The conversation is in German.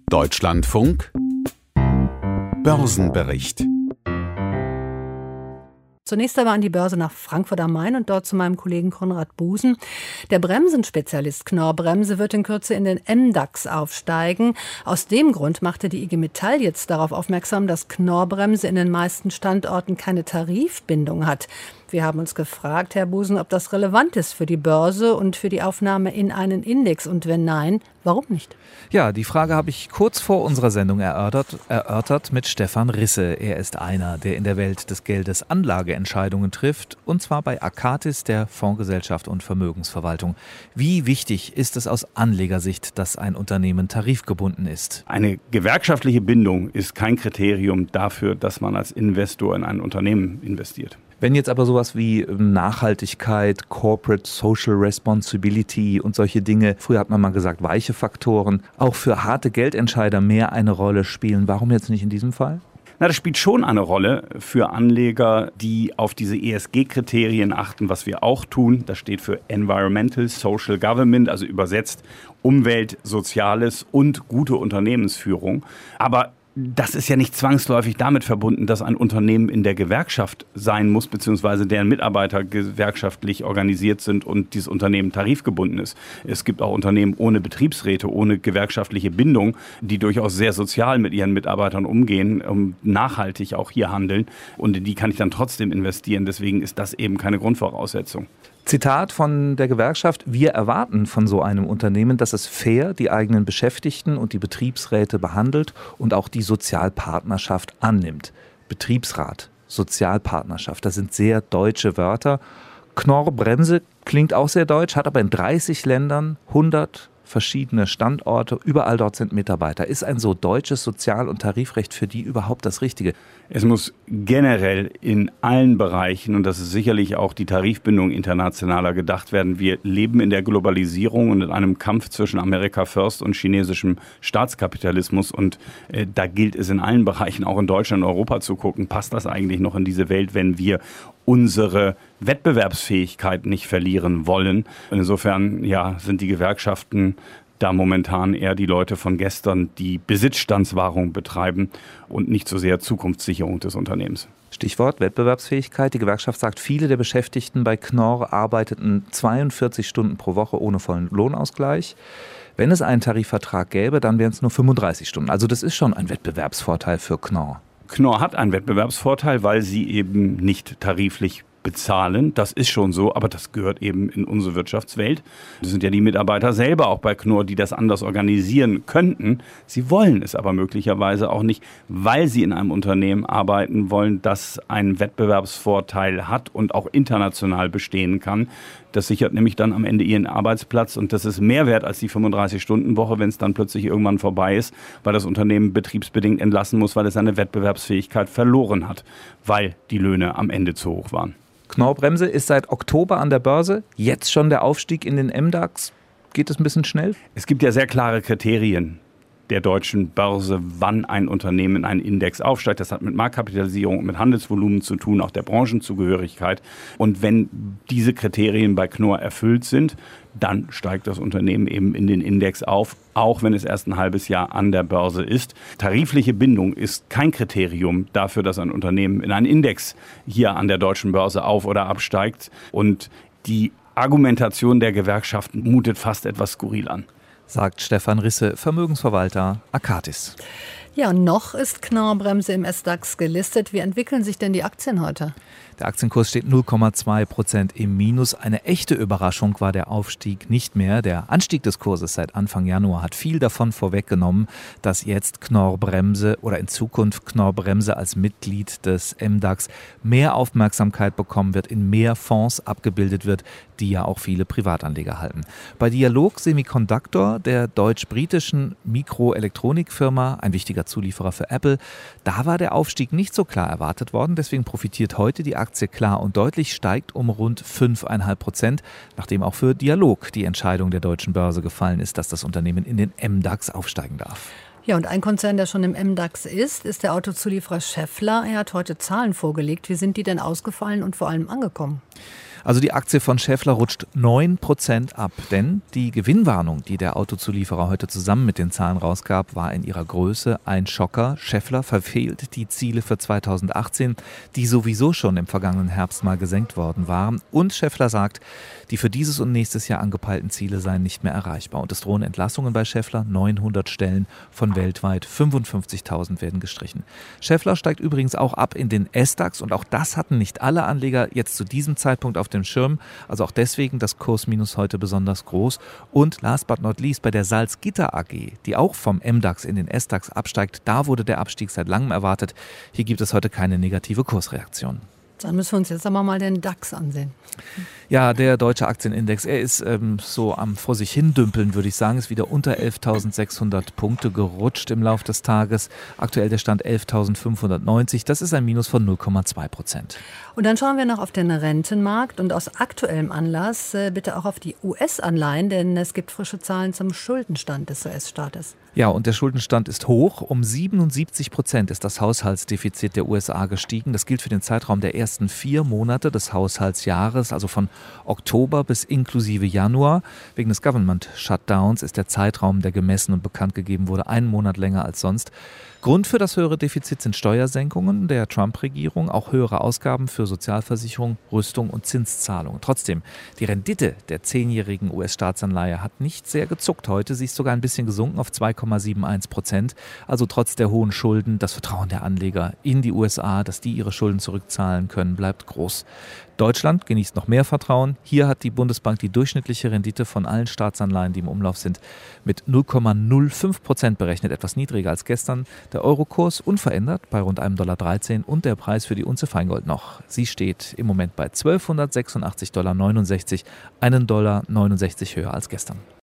Deutschlandfunk Börsenbericht. Zunächst einmal an die Börse nach Frankfurt am Main und dort zu meinem Kollegen Konrad Busen. Der Bremsenspezialist Knorr-Bremse wird in Kürze in den MDAX aufsteigen. Aus dem Grund machte die IG Metall jetzt darauf aufmerksam, dass Knorr-Bremse in den meisten Standorten keine Tarifbindung hat. Wir haben uns gefragt, Herr Busen, ob das relevant ist für die Börse und für die Aufnahme in einen Index. Und wenn nein, warum nicht? Ja, die Frage habe ich kurz vor unserer Sendung erörtert mit Stefan Risse. Er ist einer, der in der Welt des Geldes Anlageentscheidungen trifft, und zwar bei Akatis, der Fondsgesellschaft und Vermögensverwaltung. Wie wichtig ist es aus Anlegersicht, dass ein Unternehmen tarifgebunden ist? Eine gewerkschaftliche Bindung ist kein Kriterium dafür, dass man als Investor in ein Unternehmen investiert. Wenn jetzt aber sowas wie Nachhaltigkeit, Corporate Social Responsibility und solche Dinge, früher hat man mal gesagt weiche Faktoren, auch für harte Geldentscheider mehr eine Rolle spielen, warum jetzt nicht in diesem Fall? Das spielt schon eine Rolle für Anleger, die auf diese ESG-Kriterien achten, was wir auch tun. Das steht für Environmental Social Government, also übersetzt Umwelt, Soziales und gute Unternehmensführung. Aber das ist ja nicht zwangsläufig damit verbunden, dass ein Unternehmen in der Gewerkschaft sein muss, beziehungsweise deren Mitarbeiter gewerkschaftlich organisiert sind und dieses Unternehmen tarifgebunden ist. Es gibt auch Unternehmen ohne Betriebsräte, ohne gewerkschaftliche Bindung, die durchaus sehr sozial mit ihren Mitarbeitern umgehen, nachhaltig auch hier handeln. Und in die kann ich dann trotzdem investieren. Deswegen ist das eben keine Grundvoraussetzung. Zitat von der Gewerkschaft: Wir erwarten von so einem Unternehmen, dass es fair die eigenen Beschäftigten und die Betriebsräte behandelt und auch die Sozialpartnerschaft annimmt. Betriebsrat, Sozialpartnerschaft, das sind sehr deutsche Wörter. Knorr-Bremse klingt auch sehr deutsch, hat aber in 30 Ländern 100 verschiedene Standorte, überall dort sind Mitarbeiter. Ist ein so deutsches Sozial- und Tarifrecht für die überhaupt das Richtige? Es muss generell in allen Bereichen, und das ist sicherlich auch die Tarifbindung internationaler, gedacht werden. Wir leben in der Globalisierung und in einem Kampf zwischen America First und chinesischem Staatskapitalismus. Und da gilt es in allen Bereichen, auch in Deutschland und Europa, zu gucken, passt das eigentlich noch in diese Welt, wenn wir unsere Wettbewerbsfähigkeit nicht verlieren wollen. Insofern sind die Gewerkschaften da momentan eher die Leute von gestern, die Besitzstandswahrung betreiben und nicht so sehr Zukunftssicherung des Unternehmens. Stichwort Wettbewerbsfähigkeit. Die Gewerkschaft sagt, viele der Beschäftigten bei Knorr arbeiteten 42 Stunden pro Woche ohne vollen Lohnausgleich. Wenn es einen Tarifvertrag gäbe, dann wären es nur 35 Stunden. Also das ist schon ein Wettbewerbsvorteil für Knorr. Knorr hat einen Wettbewerbsvorteil, weil sie eben nicht tariflich bezahlen. Das ist schon so, aber das gehört eben in unsere Wirtschaftswelt. Das sind ja die Mitarbeiter selber auch bei Knorr, die das anders organisieren könnten. Sie wollen es aber möglicherweise auch nicht, weil sie in einem Unternehmen arbeiten wollen, das einen Wettbewerbsvorteil hat und auch international bestehen kann. Das sichert nämlich dann am Ende ihren Arbeitsplatz, und das ist mehr wert als die 35-Stunden-Woche, wenn es dann plötzlich irgendwann vorbei ist, weil das Unternehmen betriebsbedingt entlassen muss, weil es seine Wettbewerbsfähigkeit verloren hat, weil die Löhne am Ende zu hoch waren. Knorr-Bremse ist seit Oktober an der Börse. Jetzt schon der Aufstieg in den MDAX. Geht es ein bisschen schnell? Es gibt ja sehr klare Kriterien der deutschen Börse, wann ein Unternehmen in einen Index aufsteigt. Das hat mit Marktkapitalisierung und mit Handelsvolumen zu tun, auch der Branchenzugehörigkeit. Und wenn diese Kriterien bei Knorr erfüllt sind, dann steigt das Unternehmen eben in den Index auf, auch wenn es erst ein halbes Jahr an der Börse ist. Tarifliche Bindung ist kein Kriterium dafür, dass ein Unternehmen in einen Index hier an der deutschen Börse auf- oder absteigt. Und die Argumentation der Gewerkschaften mutet fast etwas skurril an, sagt Stefan Risse, Vermögensverwalter Akatis. Ja, noch ist Knorr-Bremse im SDAX gelistet. Wie entwickeln sich denn die Aktien heute? Der Aktienkurs steht 0,2% im Minus. Eine echte Überraschung war der Aufstieg nicht mehr. Der Anstieg des Kurses seit Anfang Januar hat viel davon vorweggenommen, dass jetzt Knorr-Bremse oder in Zukunft Knorr-Bremse als Mitglied des MDAX mehr Aufmerksamkeit bekommen wird, in mehr Fonds abgebildet wird, die ja auch viele Privatanleger halten. Bei Dialog Semiconductor, der deutsch-britischen Mikroelektronikfirma, ein wichtiger Zulieferer für Apple, da war der Aufstieg nicht so klar erwartet worden. Deswegen profitiert heute die Aktie klar und deutlich, steigt um rund 5,5%, nachdem auch für Dialog die Entscheidung der deutschen Börse gefallen ist, dass das Unternehmen in den MDAX aufsteigen darf. Ja, und ein Konzern, der schon im MDAX ist der Autozulieferer Schaeffler. Er hat heute Zahlen vorgelegt. Wie sind die denn ausgefallen und vor allem angekommen? Also die Aktie von Schaeffler rutscht 9% ab, denn die Gewinnwarnung, die der Autozulieferer heute zusammen mit den Zahlen rausgab, war in ihrer Größe ein Schocker. Schaeffler verfehlt die Ziele für 2018, die sowieso schon im vergangenen Herbst mal gesenkt worden waren. Und Schaeffler sagt, die für dieses und nächstes Jahr angepeilten Ziele seien nicht mehr erreichbar. Und es drohen Entlassungen bei Schaeffler. 900 Stellen von weltweit 55.000 werden gestrichen. Schaeffler steigt übrigens auch ab in den SDAX und auch das hatten nicht alle Anleger jetzt zu diesem Zeitpunkt auf dem Schirm. Also auch deswegen das Kursminus heute besonders groß. Und last but not least bei der Salzgitter AG, die auch vom MDAX in den SDAX absteigt, da wurde der Abstieg seit langem erwartet. Hier gibt es heute keine negative Kursreaktion. Dann müssen wir uns jetzt aber mal den DAX ansehen. Ja, der deutsche Aktienindex, er ist so am vor sich hin dümpeln, würde ich sagen, ist wieder unter 11.600 Punkte gerutscht im Lauf des Tages. Aktuell der Stand 11.590, das ist ein Minus von 0,2%. Und dann schauen wir noch auf den Rentenmarkt und aus aktuellem Anlass bitte auch auf die US-Anleihen, denn es gibt frische Zahlen zum Schuldenstand des US-Staates. Ja, und der Schuldenstand ist hoch. Um 77% ist das Haushaltsdefizit der USA gestiegen. Das gilt für den Zeitraum der ersten 4 Monate des Haushaltsjahres, also von Oktober bis inklusive Januar. Wegen des Government-Shutdowns ist der Zeitraum, der gemessen und bekannt gegeben wurde, 1 Monat länger als sonst. Grund für das höhere Defizit sind Steuersenkungen der Trump-Regierung, auch höhere Ausgaben für Sozialversicherung, Rüstung und Zinszahlungen. Trotzdem, die Rendite der 10-jährigen US-Staatsanleihe hat nicht sehr gezuckt heute. Sie ist sogar ein bisschen gesunken auf 2,71%. Also trotz der hohen Schulden, das Vertrauen der Anleger in die USA, dass die ihre Schulden zurückzahlen können, bleibt groß. Deutschland genießt noch mehr Vertrauen. Hier hat die Bundesbank die durchschnittliche Rendite von allen Staatsanleihen, die im Umlauf sind, mit 0,05% berechnet, etwas niedriger als gestern. Der Eurokurs unverändert bei rund $1,13 und der Preis für die Unze Feingold noch. Sie steht im Moment bei $1286,69, $1,69 höher als gestern.